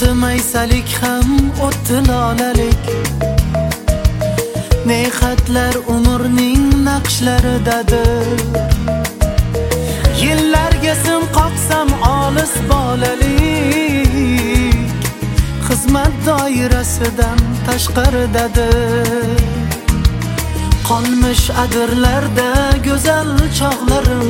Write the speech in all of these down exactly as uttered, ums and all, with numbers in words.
o'tdi maysalik ham o'tdi lolalik. Ne xatlar umrning naqshlaridadir. Yillarga sim qoqsam olis bolalik, xizmat doirasidan tashqaridadir. Qolmish adirlarda go'zal chog'larim,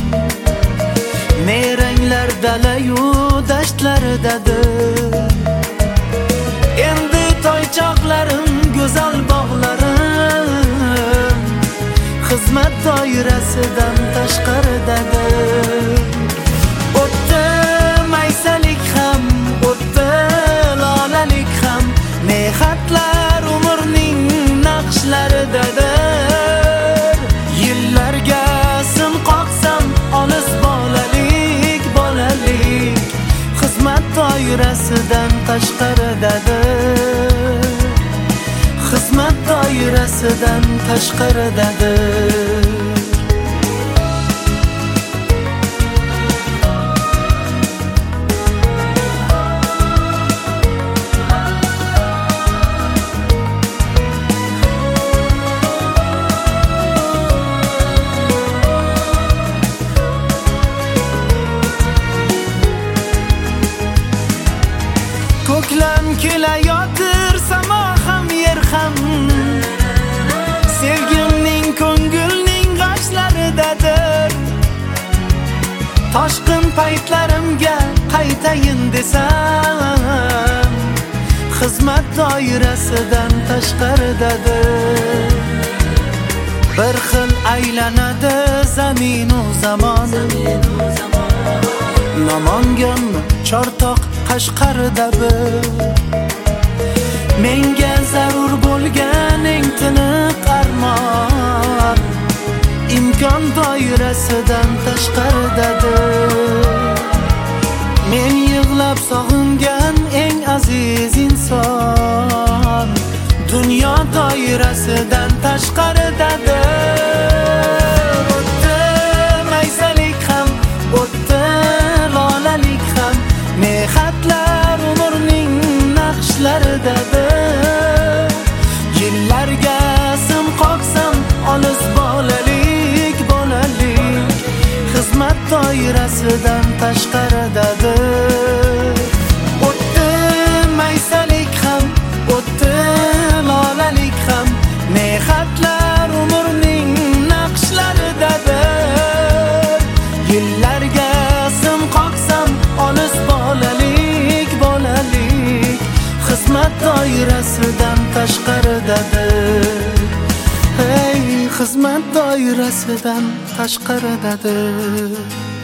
ne ranglar dalayu dashtlardadir. Endi toychoqlarim, go'zal bog'larim, xizmat doirasidan tashqaridadir. O'tdi maysalik ham, o'tdi lolalik ham, ne xatlar umrning naqshlaridadir. Yillarga sim qoqsam olis bolalik, bolalik, xizmat doirasidan tashqaridadir. Xizmat doirasidan tashqaridadir. Ko'klam kelayotir, samo ham yer ham, sevgimning ko'ngilning g'ashlaridadir. Toshqin paytlarimga qaytayin desam, xizmat doirasidan tashqaridadir. Bir xil aylanadi zamin u zamon, Namangan Chortoq Qashqarida bir. Menga zarur bo'lgan eng tiniq armon, imkon doirasidan tashqaridadir. Men yig'lab sog'ingan eng aziz inson, dunyo doirasidan tashqaridadir. O'tdi maysalik ham, o'tdi lolalik ham, ne xatlar umrning naqshlaridadir. Yillarga sim qoqsam olis bolalik, bolalik, xizmat doirasidan tashqaridadir. O'tdi maysalik ham, o'tdi lolalik ham, ne xatlar umrning naqshlaridadir. Yillarga sim qoqsam olis bolalik, bolalik, xizmat doirasidan tashqaridadir. Hey, xizmat doirasidan tashqaridadir.